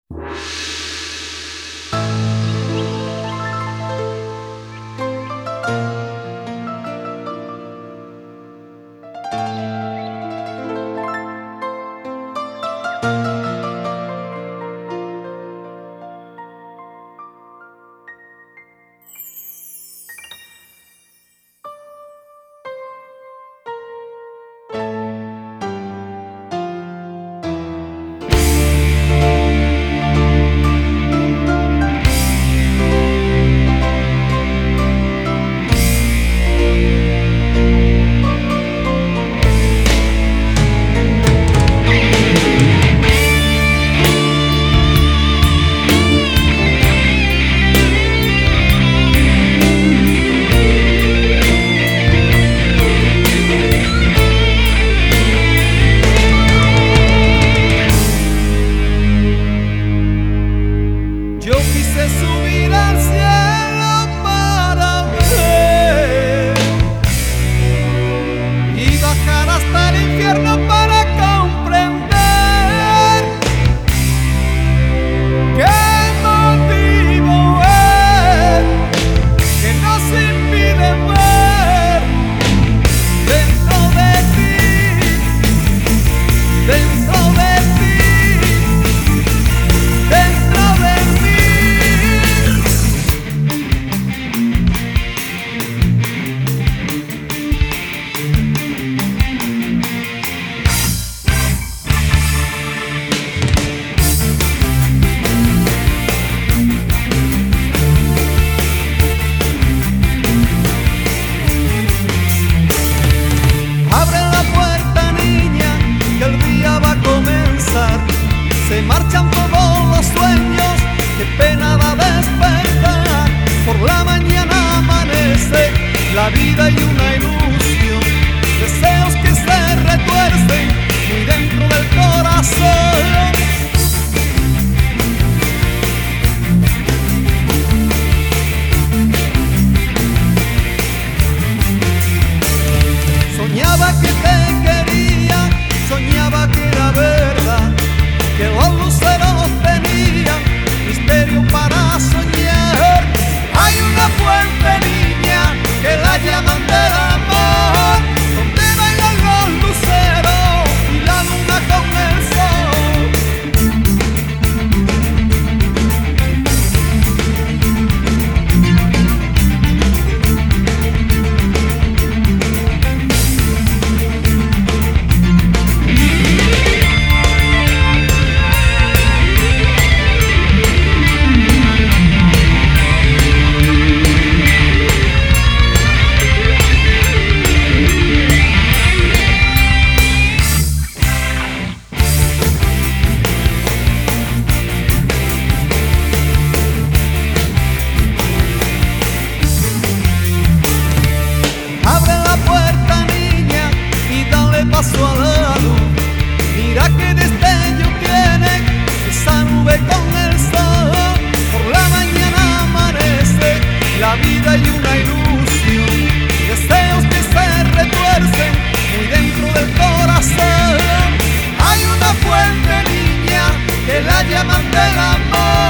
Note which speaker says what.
Speaker 1: Se marchan todos los sueños, qué pena da despertar. Por la mañana amanece la vida y una ilusión, deseos que se retuercen muy dentro del corazón. Soñaba que te quería, soñaba que era verdad, que los luceros tenían misterio para soñar. Hay una fuente, niña, que la llaman del amor, donde bailan los luceros y la luna con el sol. Paso al lado, mira qué destello tiene esa nube con el sol. Por la mañana amanece la vida y una ilusión, deseos que se retuercen muy dentro del corazón. Hay una fuente, niña, que la llaman del amor.